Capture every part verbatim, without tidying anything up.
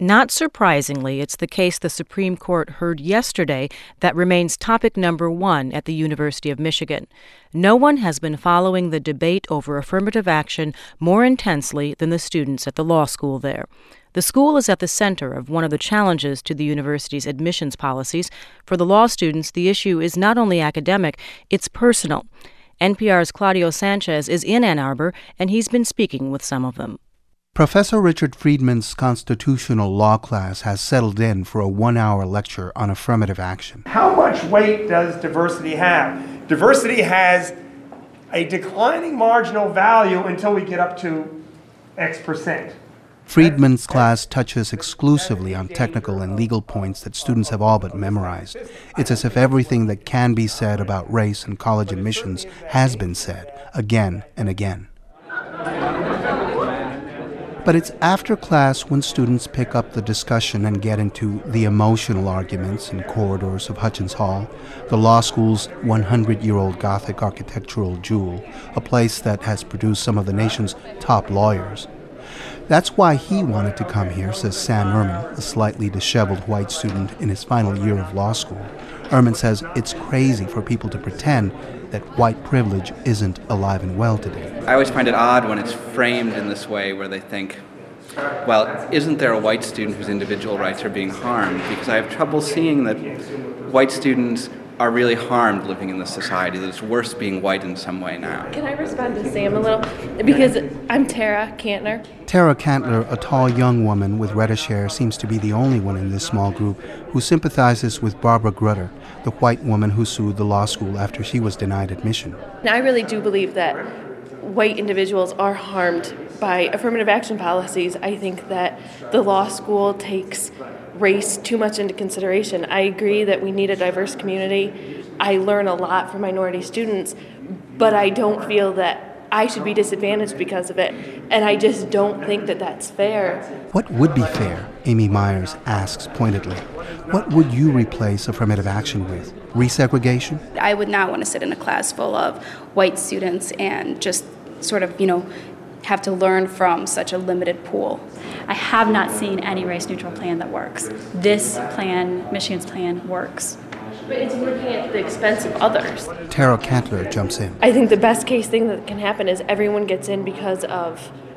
Not surprisingly, it's the case the Supreme Court heard yesterday that remains topic number one at the University of Michigan. No one has been following the debate over affirmative action more intensely than the students at the law school there. The school is at the center of one of the challenges to the university's admissions policies. For the law students, the issue is not only academic, it's personal. N P R's Claudio Sanchez is in Ann Arbor, and he's been speaking with some of them. Professor Richard Friedman's constitutional law class has settled in for a one-hour lecture on affirmative action. How much weight does diversity have? Diversity has a declining marginal value until we get up to X percent. Friedman's class touches exclusively on technical and legal points that students have all but memorized. It's as if everything that can be said about race and college admissions has been said, again and again. But it's after class when students pick up the discussion and get into the emotional arguments in corridors of Hutchins Hall, the law school's one hundred year old Gothic architectural jewel, a place that has produced some of the nation's top lawyers. That's why he wanted to come here, says Sam Ehrman, a slightly disheveled white student in his final year of law school. Ehrman says it's crazy for people to pretend that white privilege isn't alive and well today. I always find it odd when it's framed in this way where they think, well, isn't there a white student whose individual rights are being harmed? Because I have trouble seeing that white students are really harmed living in this society, that it's worse being white in some way now. Can I respond to Sam a little? Because I'm Tara Cantler. Tara Cantler, a tall young woman with reddish hair, seems to be the only one in this small group who sympathizes with Barbara Grutter, the white woman who sued the law school after she was denied admission. I really do believe that white individuals are harmed by affirmative action policies. I think that the law school takes race too much into consideration. I agree that we need a diverse community. I learn a lot from minority students, but I don't feel that I should be disadvantaged because of it, and I just don't think that that's fair. What would be fair? Amy Myers asks pointedly. What would you replace affirmative action with? Resegregation? I would not want to sit in a class full of white students and just sort of, you know, have to learn from such a limited pool. I have not seen any race-neutral plan that works. This plan, Michigan's plan, works. But it's working at the expense of others. Tara Cantler jumps in. I think the best case thing that can happen is everyone gets in because of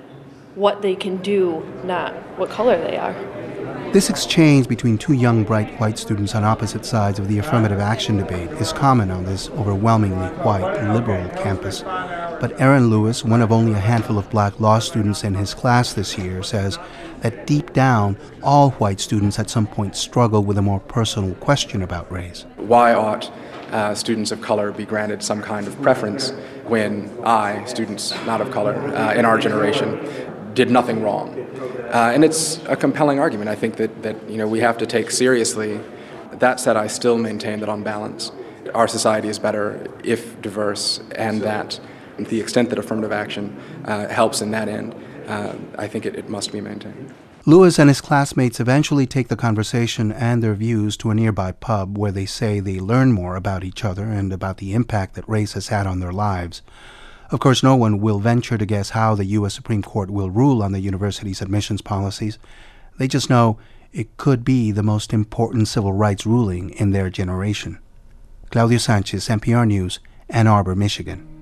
what they can do, not what color they are. This exchange between two young, bright white students on opposite sides of the affirmative action debate is common on this overwhelmingly white, liberal campus. But Aaron Lewis, one of only a handful of black law students in his class this year, says that deep down, all white students at some point struggle with a more personal question about race. Why ought uh, students of color be granted some kind of preference when I, students not of color, uh, in our generation, did nothing wrong? Uh, and it's a compelling argument. I think that, that you know we have to take seriously. That said, I still maintain that on balance, our society is better if diverse, and that to the extent that affirmative action uh, helps in that end, uh, I think it, it must be maintained. Lewis and his classmates eventually take the conversation and their views to a nearby pub where they say they learn more about each other and about the impact that race has had on their lives. Of course, no one will venture to guess how the U S Supreme Court will rule on the university's admissions policies. They just know it could be the most important civil rights ruling in their generation. Claudio Sanchez, N P R News, Ann Arbor, Michigan.